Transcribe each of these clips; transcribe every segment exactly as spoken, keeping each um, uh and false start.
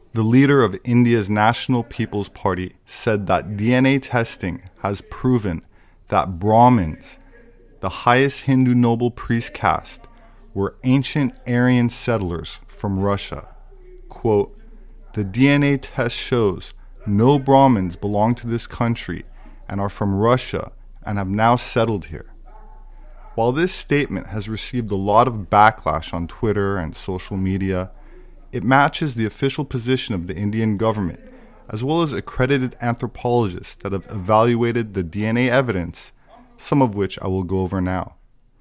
The leader of India's National People's Party said that D N A testing has proven that Brahmins, the highest Hindu noble priest caste, were ancient Aryan settlers from Russia. Quote, "The D N A test shows no Brahmins belong to this country and are from Russia and have now settled here." While this statement has received a lot of backlash on Twitter and social media, it matches the official position of the Indian government, as well as accredited anthropologists that have evaluated the D N A evidence, some of which I will go over now.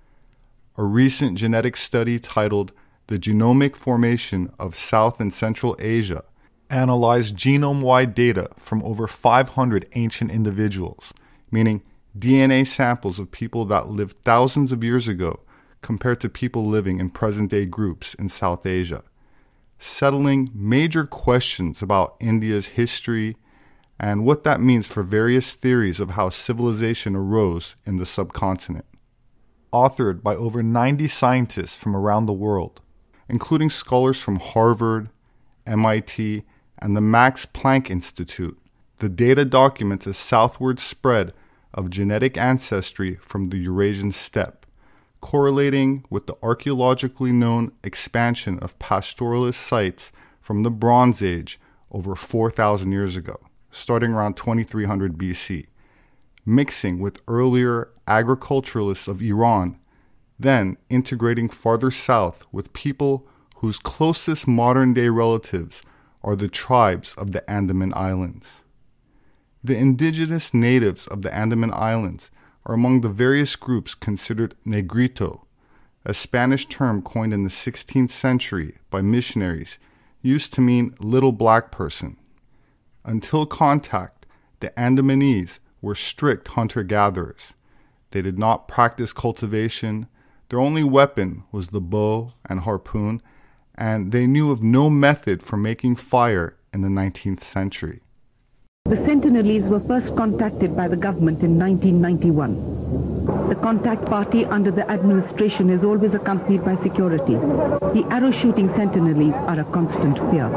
A recent genetic study titled "The Genomic Formation of South and Central Asia" analyzed genome-wide data from over five hundred ancient individuals, meaning D N A samples of people that lived thousands of years ago compared to people living in present-day groups in South Asia, settling major questions about India's history and what that means for various theories of how civilization arose in the subcontinent. Authored by over ninety scientists from around the world, including scholars from Harvard, M I T, and the Max Planck Institute, the data documents a southward spread of genetic ancestry from the Eurasian steppe, correlating with the archaeologically known expansion of pastoralist sites from the Bronze Age over four thousand years ago, starting around twenty-three hundred B C, mixing with earlier agriculturalists of Iran, then integrating farther south with people whose closest modern-day relatives are the tribes of the Andaman Islands. The indigenous natives of the Andaman Islands are among the various groups considered negrito, a Spanish term coined in the sixteenth century by missionaries used to mean little black person. Until contact, the Andamanese were strict hunter-gatherers. They did not practice cultivation. Their only weapon was the bow and harpoon, and they knew of no method for making fire in the nineteenth century. The Sentinelese were first contacted by the government in nineteen ninety-one. The contact party under the administration is always accompanied by security. The arrow-shooting Sentinelese are a constant fear.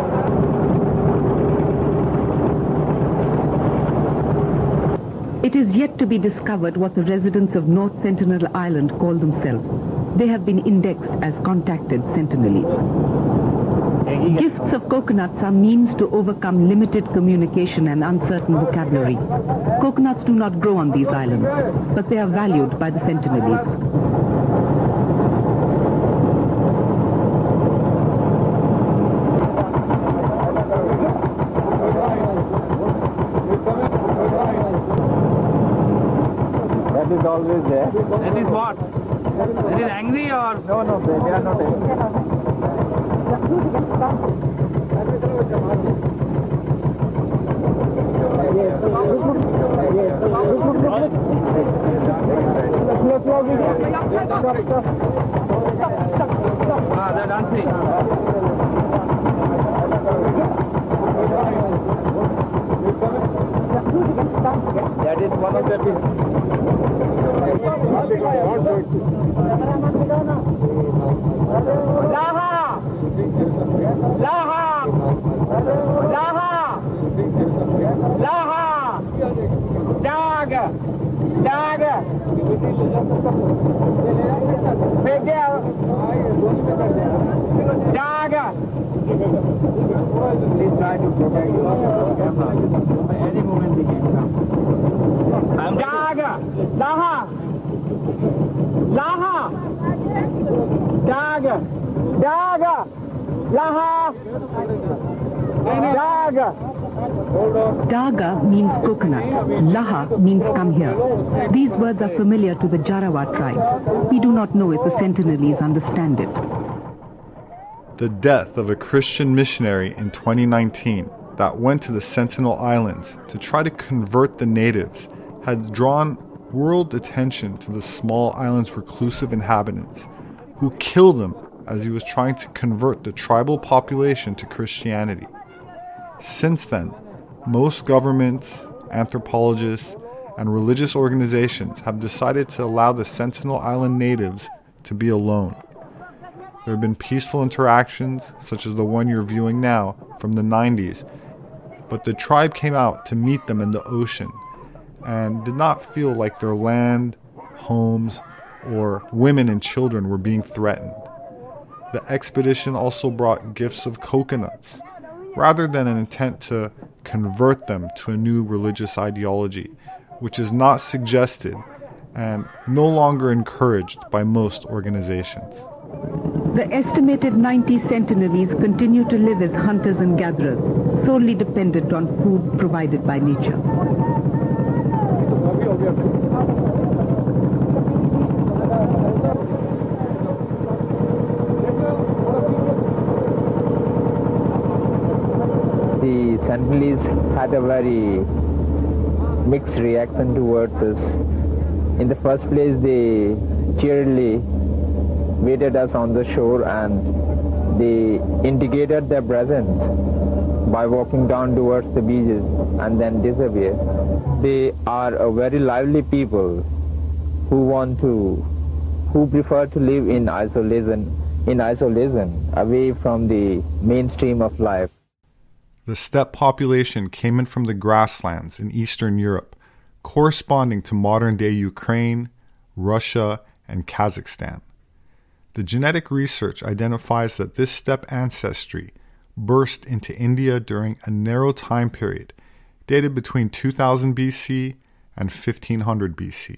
It is yet to be discovered what the residents of North Sentinel Island call themselves. They have been indexed as contacted Sentinelese. Gifts of coconuts are means to overcome limited communication and uncertain vocabulary. Coconuts do not grow on these islands, but they are valued by the Sentinelese. That is always there. That is what? That is angry or? No, no, they, they are not angry. Ah, they're dancing. That is one of the things. Laha! Laha! Laha! Laha! Dag! Dag! Miguel! Dag! Please try to protect your camera. Any moment they can come. Dag! Laha! Laha! Dag! Dag! Laha! Dag! Daga means coconut. Laha means come here. These words are familiar to the Jarawa tribe. We do not know if the Sentinelese understand it. The death of a Christian missionary in twenty nineteen that went to the Sentinel Islands to try to convert the natives had drawn world attention to the small island's reclusive inhabitants, who killed him as he was trying to convert the tribal population to Christianity. Since then, most governments, anthropologists, and religious organizations have decided to allow the Sentinel Island natives to be alone. There have been peaceful interactions, such as the one you're viewing now, from the nineties, but the tribe came out to meet them in the ocean and did not feel like their land, homes, or women and children were being threatened. The expedition also brought gifts of coconuts, rather than an intent to convert them to a new religious ideology, which is not suggested and no longer encouraged by most organizations. The estimated ninety centenaries continue to live as hunters and gatherers, solely dependent on food provided by nature. The Sentinelese had a very mixed reaction towards us. In the first place, they cheerily waited us on the shore and they indicated their presence by walking down towards the beaches and then disappear. They are a very lively people who want to, who prefer to live in isolation, in isolation, away from the mainstream of life. The steppe population came in from the grasslands in Eastern Europe, corresponding to modern-day Ukraine, Russia, and Kazakhstan. The genetic research identifies that this steppe ancestry burst into India during a narrow time period dated between two thousand B C and fifteen hundred B C.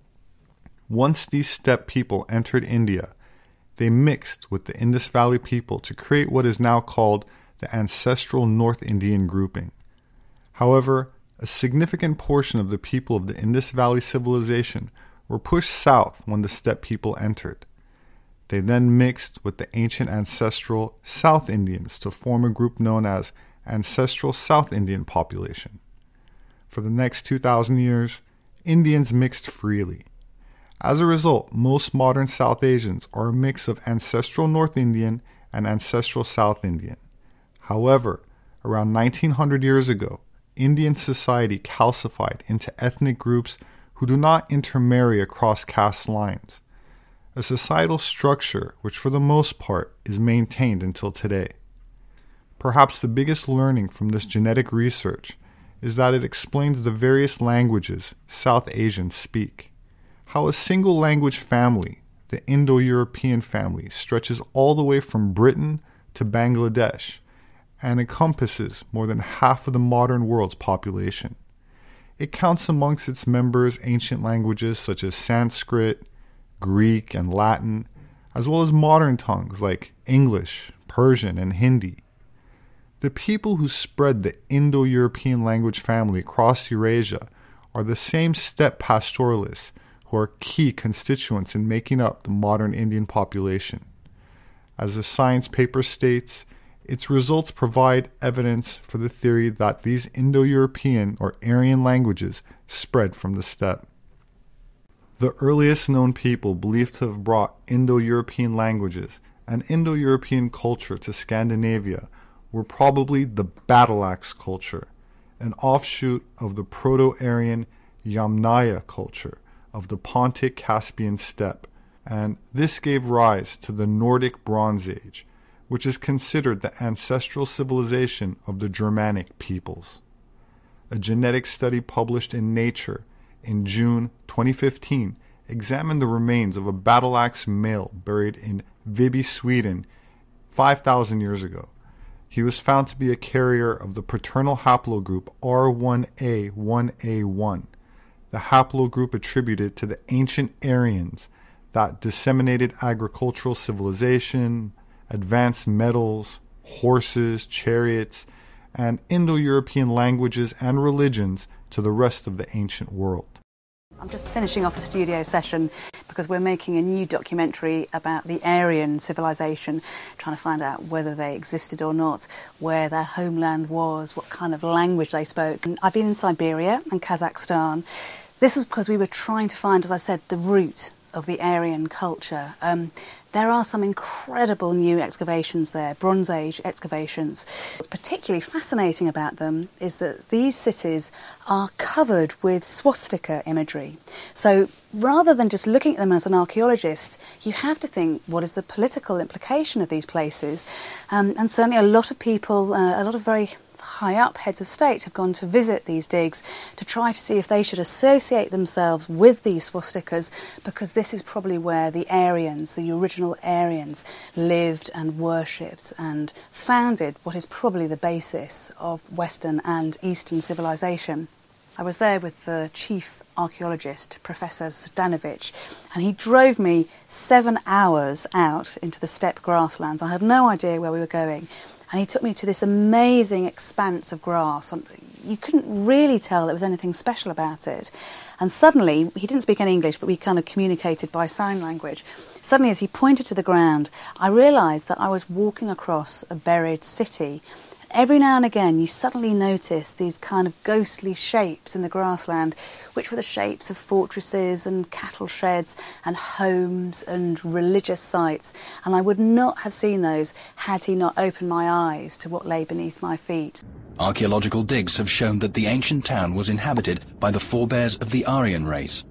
Once these steppe people entered India, they mixed with the Indus Valley people to create what is now called the ancestral North Indian grouping. However, a significant portion of the people of the Indus Valley civilization were pushed south when the steppe people entered. They then mixed with the ancient ancestral South Indians to form a group known as Ancestral South Indian population. For the next two thousand years, Indians mixed freely. As a result, most modern South Asians are a mix of ancestral North Indian and ancestral South Indian. However, around nineteen hundred years ago, Indian society calcified into ethnic groups who do not intermarry across caste lines, a societal structure which for the most part is maintained until today. Perhaps the biggest learning from this genetic research is that it explains the various languages South Asians speak, how a single language family, the Indo-European family, stretches all the way from Britain to Bangladesh and encompasses more than half of the modern world's population. It counts amongst its members ancient languages such as Sanskrit, Greek, and Latin, as well as modern tongues like English, Persian, and Hindi. The people who spread the Indo-European language family across Eurasia are the same steppe pastoralists who are key constituents in making up the modern Indian population. As the science paper states, its results provide evidence for the theory that these Indo-European or Aryan languages spread from the steppe. The earliest known people believed to have brought Indo-European languages and Indo-European culture to Scandinavia were probably the battle axe culture, an offshoot of the Proto-Aryan Yamnaya culture of the Pontic-Caspian steppe, and this gave rise to the Nordic Bronze Age, which is considered the ancestral civilization of the Germanic peoples. A genetic study published in Nature in June twenty fifteen examined the remains of a battle axe male buried in Vibby, Sweden, five thousand years ago. He was found to be a carrier of the paternal haplogroup R one A one A one, the haplogroup attributed to the ancient Aryans that disseminated agricultural civilization, advanced metals, horses, chariots, and Indo-European languages and religions to the rest of the ancient world. I'm just finishing off a studio session because we're making a new documentary about the Aryan civilization, trying to find out whether they existed or not, where their homeland was, what kind of language they spoke. And I've been in Siberia and Kazakhstan. This was because we were trying to find, as I said, the root of the Aryan culture. Um, there are some incredible new excavations there, Bronze Age excavations. What's particularly fascinating about them is that these cities are covered with swastika imagery. So rather than just looking at them as an archaeologist, you have to think, what is the political implication of these places? Um, and certainly a lot of people, uh, a lot of very high up heads of state have gone to visit these digs to try to see if they should associate themselves with these swastikas, because this is probably where the Aryans, the original Aryans, lived and worshipped and founded what is probably the basis of Western and Eastern civilization. I was there with the chief archaeologist, Professor Zdanovic, and he drove me seven hours out into the steppe grasslands. I had no idea where we were going. And he took me to this amazing expanse of grass. And you couldn't really tell there was anything special about it. And suddenly, he didn't speak any English, but we kind of communicated by sign language. Suddenly, as he pointed to the ground, I realised that I was walking across a buried city. Every now and again, you suddenly notice these kind of ghostly shapes in the grassland, which were the shapes of fortresses and cattle sheds and homes and religious sites. And I would not have seen those had he not opened my eyes to what lay beneath my feet. Archaeological digs have shown that the ancient town was inhabited by the forebears of the Aryan race.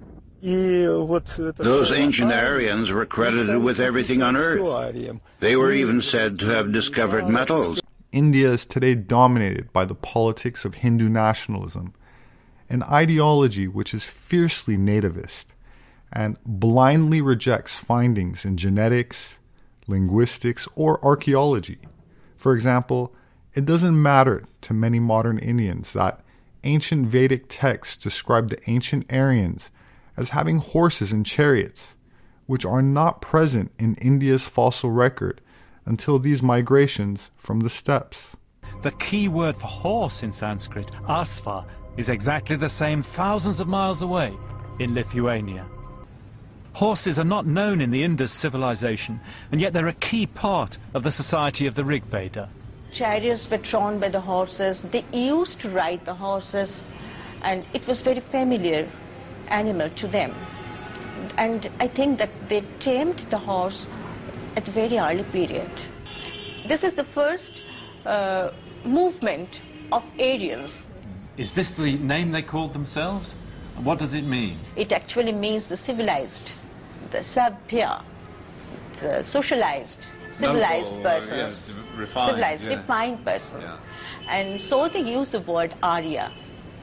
Those ancient Aryans were credited with everything on Earth. They were even said to have discovered metals. India is today dominated by the politics of Hindu nationalism, an ideology which is fiercely nativist and blindly rejects findings in genetics, linguistics, or archaeology. For example, it doesn't matter to many modern Indians that ancient Vedic texts describe the ancient Aryans as having horses and chariots, which are not present in India's fossil record until these migrations from the steppes. The key word for horse in Sanskrit, asva, is exactly the same thousands of miles away in Lithuania. Horses are not known in the Indus civilization, and yet they're a key part of the society of the Rig Veda. Chariots were drawn by the horses. They used to ride the horses, and it was very familiar animal to them. And I think that they tamed the horse at a very early period. This is the first uh, movement of Aryans. Is this the name they called themselves? What does it mean? It actually means the civilized, the sabhya, the socialized, civilized Noble, persons. Uh, yes, refined, civilized, yeah. refined person. Yeah. And so they use the word Arya.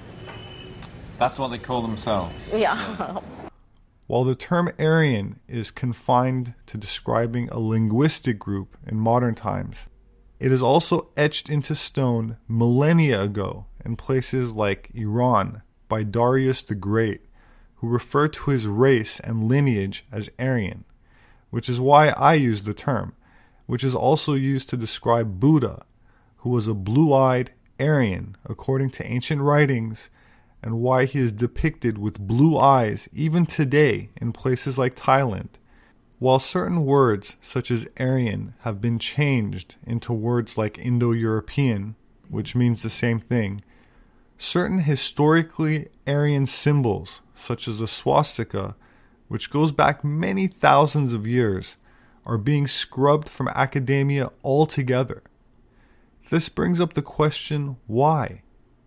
That's what they call themselves. Yeah. While the term Aryan is confined to describing a linguistic group in modern times, it is also etched into stone millennia ago in places like Iran by Darius the Great, who referred to his race and lineage as Aryan, which is why I use the term, which is also used to describe Buddha, who was a blue-eyed Aryan according to ancient writings, and why he is depicted with blue eyes even today in places like Thailand. While certain words such as Aryan have been changed into words like Indo-European, which means the same thing, certain historically Aryan symbols such as the swastika, which goes back many thousands of years, are being scrubbed from academia altogether. This brings up the question, why?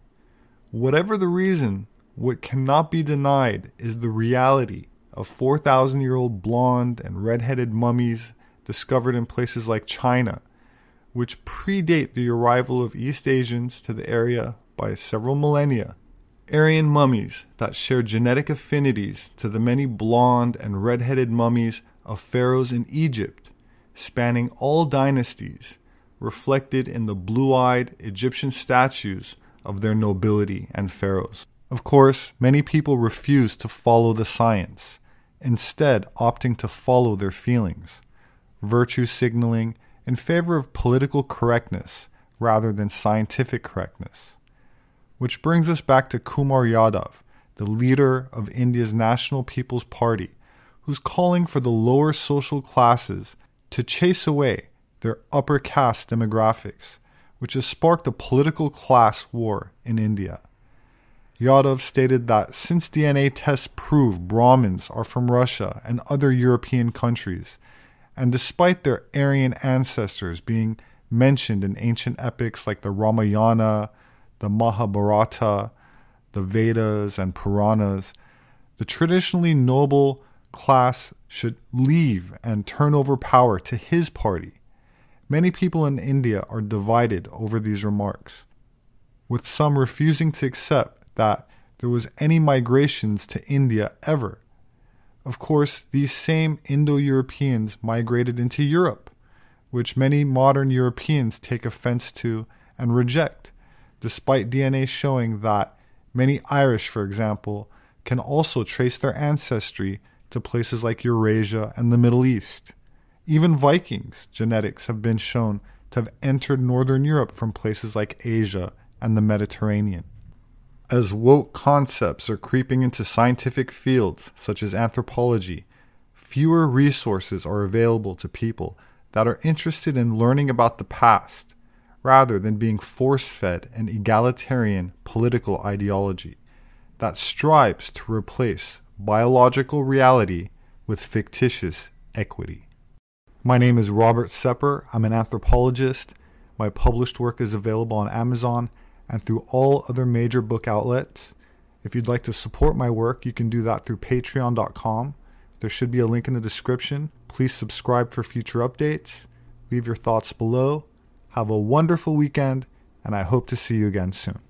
Whatever the reason, what cannot be denied is the reality of four thousand year old blonde and red-headed mummies discovered in places like China, which predate the arrival of East Asians to the area by several millennia. Aryan mummies that share genetic affinities to the many blonde and red-headed mummies of pharaohs in Egypt, spanning all dynasties, reflected in the blue-eyed Egyptian statues of their nobility and pharaohs. Of course, many people refuse to follow the science, instead opting to follow their feelings, virtue signaling in favor of political correctness rather than scientific correctness. Which brings us back to Kumar Yadav, the leader of India's National People's Party, who's calling for the lower social classes to chase away their upper caste demographics, which has sparked a political class war in India. Yadav stated that since D N A tests prove Brahmins are from Russia and other European countries, and despite their Aryan ancestors being mentioned in ancient epics like the Ramayana, the Mahabharata, the Vedas, and Puranas, the traditionally noble class should leave and turn over power to his party. Many people in India are divided over these remarks, with some refusing to accept that there was any migrations to India ever. Of course, these same Indo-Europeans migrated into Europe, which many modern Europeans take offense to and reject, despite D N A showing that many Irish, for example, can also trace their ancestry to places like Eurasia and the Middle East. Even Vikings' genetics have been shown to have entered Northern Europe from places like Asia and the Mediterranean. As woke concepts are creeping into scientific fields such as anthropology, fewer resources are available to people that are interested in learning about the past, rather than being force-fed an egalitarian political ideology that strives to replace biological reality with fictitious equity. My name is Robert Sepper. I'm an anthropologist. My published work is available on Amazon and through all other major book outlets. If you'd like to support my work, you can do that through patreon dot com. There should be a link in the description. Please subscribe for future updates. Leave your thoughts below. Have a wonderful weekend, and I hope to see you again soon.